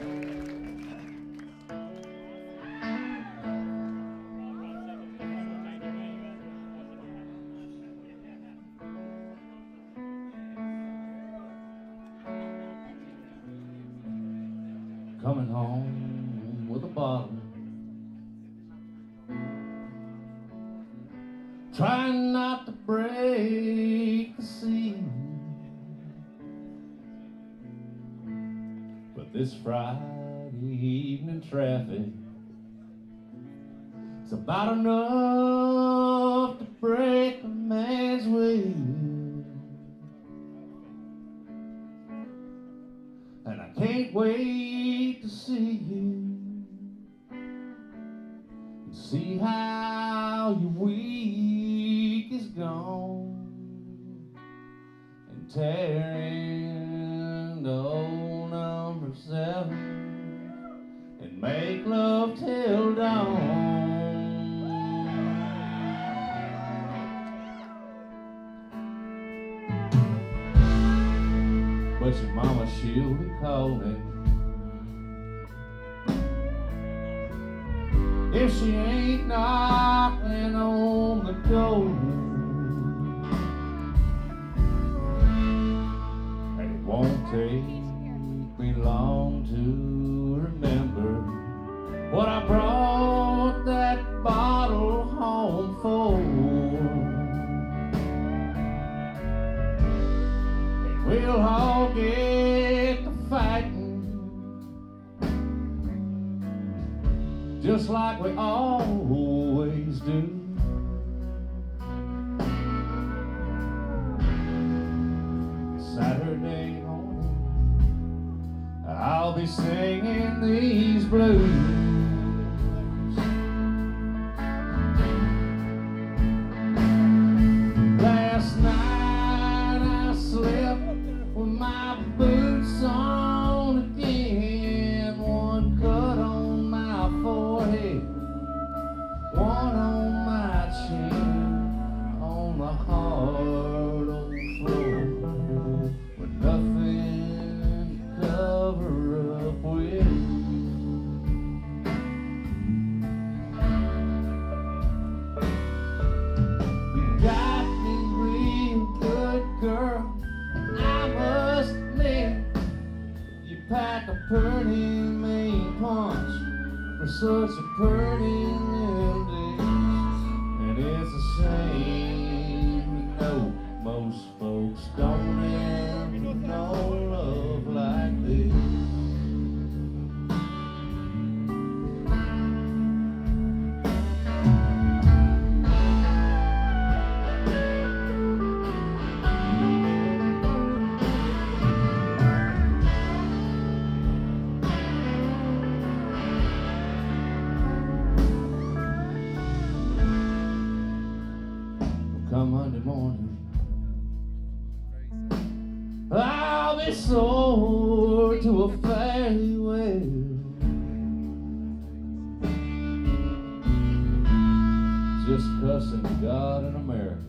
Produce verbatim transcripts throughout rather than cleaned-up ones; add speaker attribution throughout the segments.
Speaker 1: Coming home with a bottle, trying not to break the seal. But this Friday evening traffic is about enough to break a man's will. And I can't wait to see you and see how your week is gone, and tearing the old number seven and make love till dawn. But your mama, she'll be calling if she ain't knocking on the door. And it won't take me long to remember what I brought that bottle home for. And we'll all get to fighting just like we always do. Saturday morning, I'll be singing these blues. Last night I slept with my boots on again, one cut on my forehead, one on my chin, on the hard old floor, with nothing to cover up with. You got me real good, girl, I must admit. You pack a pretty mean punch for such a pretty little dish. And it's a shame, you know, most folks don't ever know love like this. Come Monday morning, I'll be sore to a fairly well. Just cussing God in America.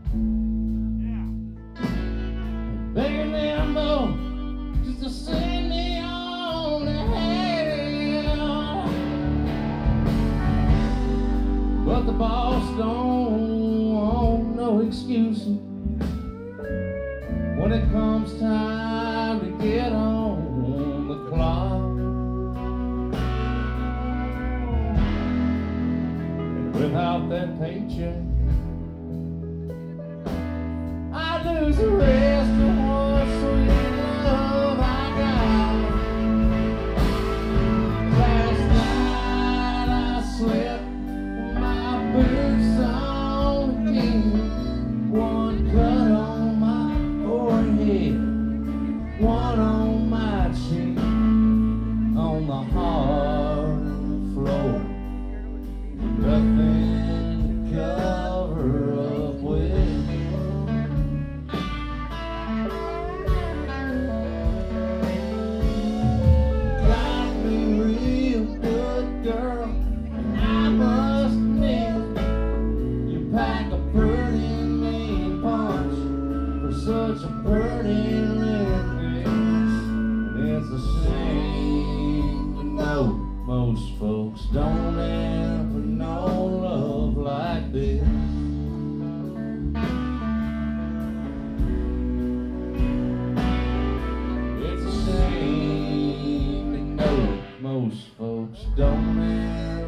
Speaker 1: And begging them both just to send me on to hell. But the boss don't no excuses when it comes time to get on the clock. And without that paycheck, I lose the rest of what sweet love I got. Last night I slept with my boots on again, one cut on my forehead, one on my cheek, on the hard floor, nothing to cover up with. most folks don't ever know love like this. It's a shame to know most folks don't ever